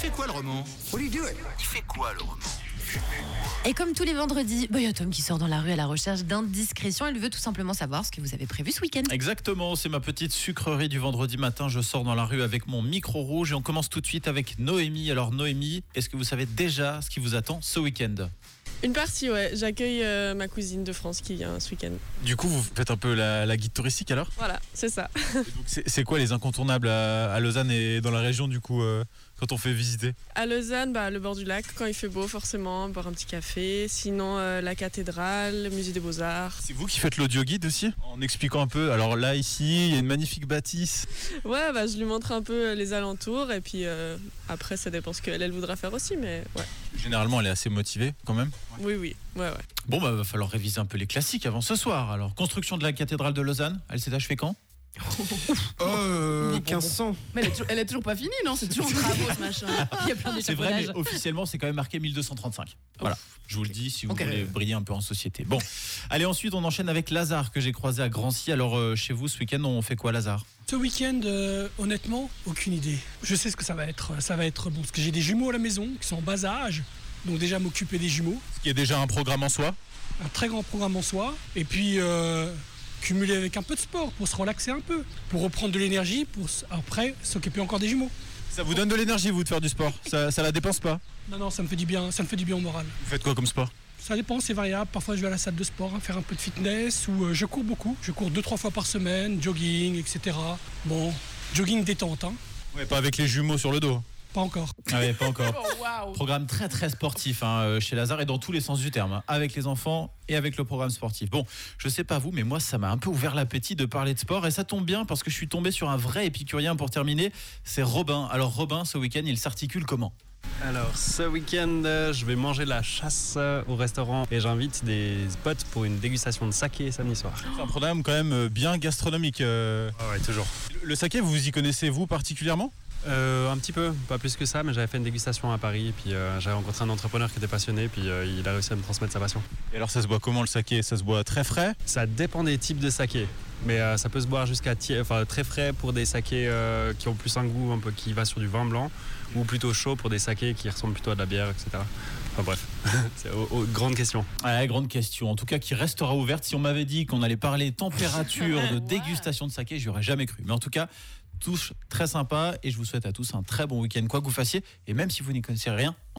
fait quoi le roman? Il fait quoi le roman? Et comme tous les vendredis, il y a Tom qui sort dans la rue à la recherche d'indiscrétion. Il veut tout simplement savoir ce que vous avez prévu ce week-end. Exactement, c'est ma petite sucrerie du vendredi matin. Je sors dans la rue avec mon micro rouge et on commence tout de suite avec Noémie. Alors Noémie, est-ce que vous savez déjà ce qui vous attend ce week-end ? Une partie, ouais. J'accueille ma cousine de France qui vient ce week-end. Du coup, vous faites un peu la guide touristique alors ? Voilà, c'est ça. Et donc, c'est quoi les incontournables à Lausanne et dans la région du coup quand on fait visiter ? À Lausanne, le bord du lac, quand il fait beau, forcément, boire un petit café. Sinon, la cathédrale, le musée des Beaux-Arts. C'est vous qui faites l'audio guide aussi ? En expliquant un peu, alors là ici, il y a une magnifique bâtisse. Ouais, je lui montre un peu les alentours et puis après, ça dépend ce qu'elle voudra faire aussi, mais ouais. Généralement, elle est assez motivée quand même. Oui, ouais. Bon, va falloir réviser un peu les classiques avant ce soir. Alors, construction de la cathédrale de Lausanne, elle s'est achevée quand ? 1500. Mais elle est toujours pas finie, non? C'est toujours en travaux ce machin. Il y a plein C'est vrai, mais d'échafaudages. officiellement, c'est quand même marqué 1235. Voilà, je vous le dis si vous Ok. voulez briller un peu en société. Bon, allez, ensuite, on enchaîne avec Lazare que j'ai croisé à Grancy. Alors, chez vous, ce week-end, on fait quoi, Lazare ? Ce week-end, honnêtement, aucune idée. Je sais ce que ça va être. Ça va être bon, parce que j'ai des jumeaux à la maison qui sont en bas âge. Donc déjà m'occuper des jumeaux. Ce qui est déjà un programme en soi. Un très grand programme en soi. Et puis cumuler avec un peu de sport pour se relaxer un peu. Pour reprendre de l'énergie, pour après s'occuper encore des jumeaux. Ça vous donne de l'énergie, vous, de faire du sport ? Ça la dépense pas ? Non, ça me fait du bien. Ça me fait du bien au moral. Vous faites quoi comme sport ? Ça dépend, c'est variable. Parfois je vais à la salle de sport, faire un peu de fitness. Ou je cours beaucoup. Je cours 2-3 fois par semaine, jogging, etc. Bon, jogging détente, hein. Ouais, pas avec les jumeaux sur le dos. Pas encore. Ah ouais, pas encore. Oh, waouh. Programme très très sportif chez Lazare et dans tous les sens du terme, avec les enfants et avec le programme sportif. Bon, je sais pas vous, mais moi ça m'a un peu ouvert l'appétit de parler de sport et ça tombe bien parce que je suis tombé sur un vrai épicurien pour terminer, c'est Robin. Alors Robin, ce week-end, il s'articule comment ? Alors ce week-end, je vais manger la chasse au restaurant et j'invite des potes pour une dégustation de saké samedi soir. C'est un programme quand même bien gastronomique. Ouais, toujours. Le saké, vous y connaissez vous particulièrement ? Un petit peu, pas plus que ça, mais j'avais fait une dégustation à Paris, puis j'avais rencontré un entrepreneur qui était passionné, puis il a réussi à me transmettre sa passion. Et alors ça se boit comment le saké ? Ça se boit très frais ? Ça dépend des types de saké, mais ça peut se boire jusqu'à très frais pour des sakés qui ont plus un goût un peu qui va sur du vin blanc, ou plutôt chaud pour des sakés qui ressemblent plutôt à de la bière, etc. Enfin bref, c'est grande question. Ouais, grande question, en tout cas qui restera ouverte. Si on m'avait dit qu'on allait parler température de dégustation de saké, j'y aurais jamais cru. Mais en tout cas, tous très sympa et je vous souhaite à tous un très bon week-end quoi que vous fassiez et même si vous n'y connaissez rien.